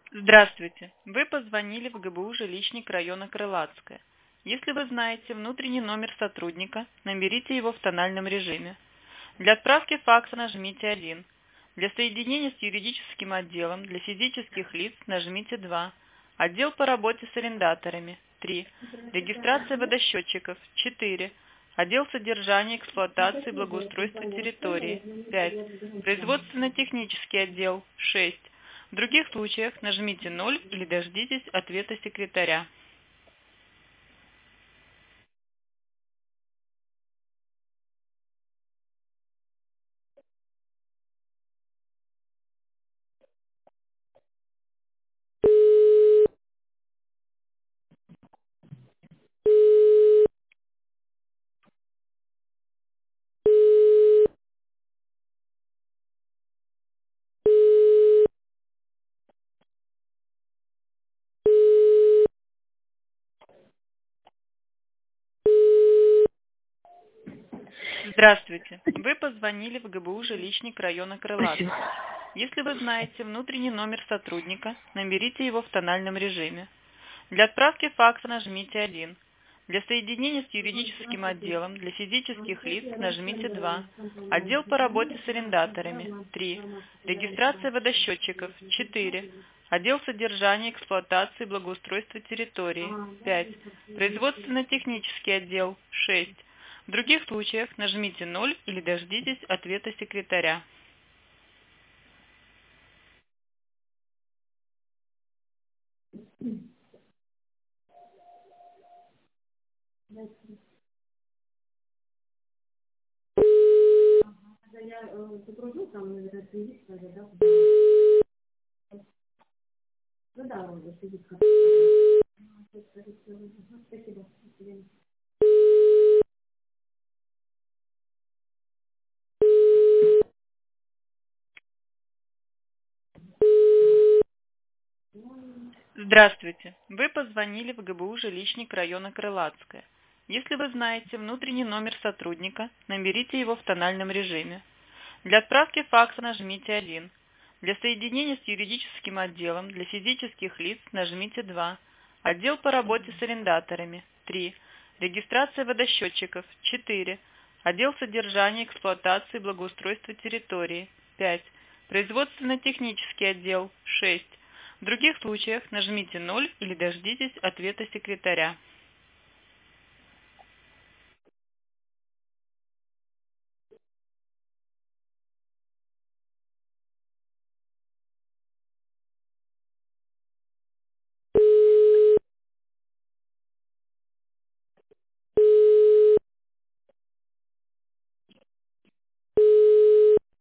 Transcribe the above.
Здравствуйте. Вы позвонили в ГБУ «Жилищник» района Крылатская. Если вы знаете внутренний номер сотрудника, наберите его в тональном режиме. Для отправки факса нажмите 1. Для соединения с юридическим отделом для физических лиц нажмите 2. Отдел по работе с арендаторами 3. Регистрация водосчетчиков 4. Отдел содержания, эксплуатации, благоустройства территории 5. Производственно-технический отдел 6. В других случаях нажмите 0 или дождитесь ответа секретаря. Здравствуйте. Вы позвонили в ГБУ «Жилищник» района Спасибо. Крылатская. Если вы знаете внутренний номер сотрудника, наберите его в тональном режиме. Для отправки факса нажмите 1. Для соединения с юридическим отделом для физических лиц нажмите 2. Отдел по работе с арендаторами 3. Регистрация водосчетчиков 4. Отдел содержания, эксплуатации, благоустройства территории 5. Производственно-технический отдел 6. В других случаях нажмите 0 или дождитесь ответа секретаря. Здравствуйте. Вы позвонили в ГБУ «Жилищник» района Крылатская. Если вы знаете внутренний номер сотрудника, наберите его в тональном режиме. Для отправки факса нажмите 1. Для соединения с юридическим отделом для физических лиц нажмите 2. Отдел по работе с арендаторами 3. Регистрация водосчетчиков 4. Отдел содержания, эксплуатации, благоустройства территории 5. Производственно-технический отдел 6. В других случаях нажмите 0 или дождитесь ответа секретаря.